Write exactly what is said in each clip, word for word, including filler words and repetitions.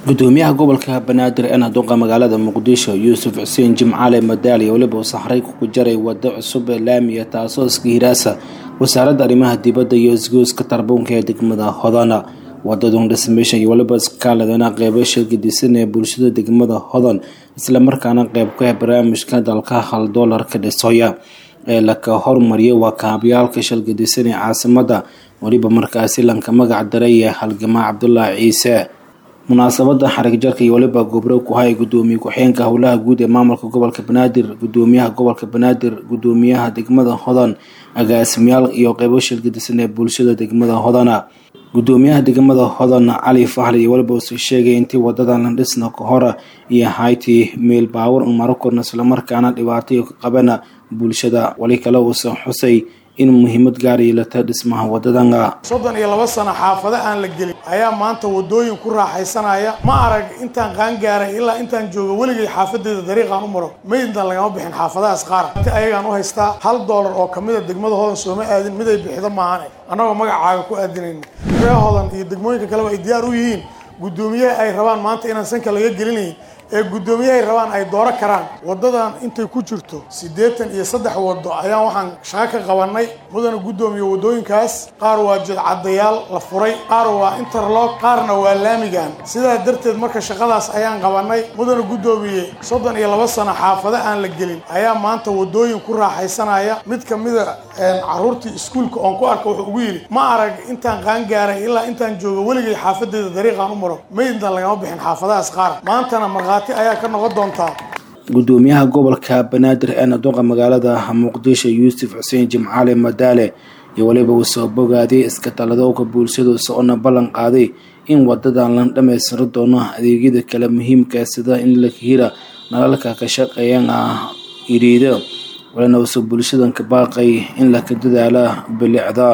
gudoomiyaha gobolka Banaadir ee Doonka magaalada Muqdisho Yuusuf Xuseen Jimcaale Madaali waliba saxray ku jaray wado cusub ee laamiga taasoo iska hiraasa wasaaradda arrimaha dibadda iyo isgoyska Tarbuunka ee degmada Hodana wadadan dhismeesha iyo waliba iskaaladana qeybasha gedisan ee bulshada degmada Hodan isla markaana qeyb ka ah barnaamijka dalka hal dollar ka dhisoya ee la ka hormariyay wakaabyaalka shil gedisan ee caasimada waliba markaasi lanka magac daray halgamaa Cabdullaahi Ciise munaasabada xarig jarka iyo waliba gobro ku hay gudoomiye ku-xigeenka howlaha guud ee maamulka gobolka Banaadir gudoomiyaha gobolka Banaadir gudoomiyaha degmada Hodan agaasimayaal iyo qeybo shil gedisan ee bulshada degmada Hodana gudoomiyaha degmada Hodan Cali Fahli iyo waliba uu sheegay intii wadadan la dhisno ka hor iyo hayti meel baawar umar korna isla markaana dhibaato ka qabana bulshada wali kale uu soo xusay in muhiimad gaar ah la dhismaha wadadan soddon iyo laba sano xaafada aan la gelin ayaa maanta wadooyin ku raaxaysanaya ma arag intaan qaan gaaray ilaa intaan joogo waligay xaafadeeda dariiqan u maro meydna laga bixin xaafadahaas qaar ayagaan u haystaa hal dollar oo kamid ah degmada Hodan soo ma aadin mid ay bixido maahan anagoo magacaaga ku aadinayno reer Hodan iyo degmooyinka kale ay diyaar u yihiin gudoomiyaha ay rabaan maanta inaan sanka laga gelinayn ee gudoomiyaha ay rabaan ay dooro karaan wadadan intay ku jirto siddeetan iyo saddex wado ayaan waxaan shaqo ka qabanay mudana gudoomiye wadooyinkaas qaar waa jidcadayaal la furay qaar waa interlock qaarna waa laamigan sidaa darteed marka shaqadaas ayaan qabanay mudana gudoomiye soddon iyo laba sano xaafada aan la gelin ayaa maanta wadooyin ku raaxaysanaya mid kamid ah caruurtii iskuulka oo ku arko wuxuu ugu yiri ma arag intaan qaan gaaray ilaa intaan joogo waligay xaafadeeda dariiqan u maro meydna laga bixin xaafadahaas qaar maantana ayaa ka noqon doonta gudoomiyaha gobolka Banaadir ee Doonka magaalada Muqdisho Yuusuf Xuseen Jimcaale Madaali iyo waliba uu soo bogaaday iska taladowga bulshada soo ballan qaaday in wadadan la dhameystiro doono adeegyada kala muhiimka ah sida in la hira nalalka ka shaqeeyaan iriido walana uu bulshadan ka baaqay in la ka dadaalo bilicda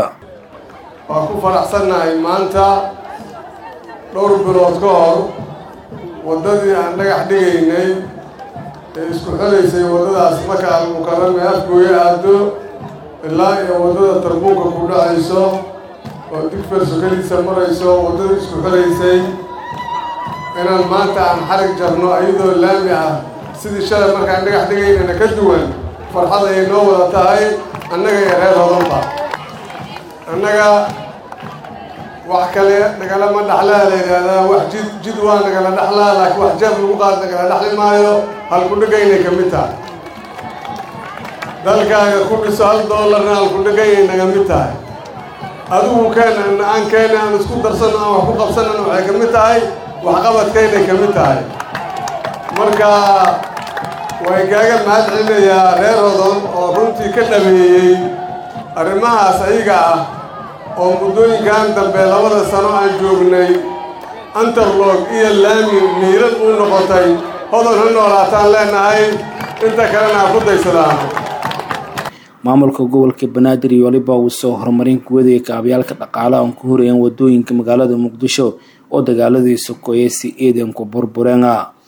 waa ku faraxsanahay maanta dhowr bilood ka hor wadadii aan dhagax dhigaynay ee isku xiraysay wadadaas marka aan mukarrame afgooye aado ilaa iyo wadada Tarbuunka ku dhacayso oo digfar sokadiisa marayso wadada isku xiraysay inaan maanta aan xarig jarno ayadoo laami ah sidii shalay markaan dhagax dhigaynayna ka duwan farxad ay noo wada tahay annaga iyo reer Hodanba annaga wax kale nagala ma dhaxlaa la yiraahdaa wax jid jid waa nagala dhaxlaa laakiin wax jeeb lagu qaad nagala dhaxli maayo hal ku dhigayna kamid tahay dalkaaga ku dhiso hal dollarna hal ku dhigayna naga mid tahay adigu keena aan keena aan isku darsano aan wax ku qabsanano waxay kamid tahay wax qabadkayna kamid tahay marka way kaaga mahad celinayaa reer Hodan oo runtii ka dhameeyay arrimahaas ayaga ah oo muddooyinkan dambe labada sano aan joognay interlock iyo laami miirad u noqotay Hodan ha noolaataan leenahay inta kalena ku daysadaan maamulka gobolka Banaadir iyo waliba uu soo horumarin kuwaday kaabyaalka dhaqaalaha aan ku horeeyeen wadooyinka magaalada Muqdisho oo dagaaladii sokoyay si eedan ku burbureen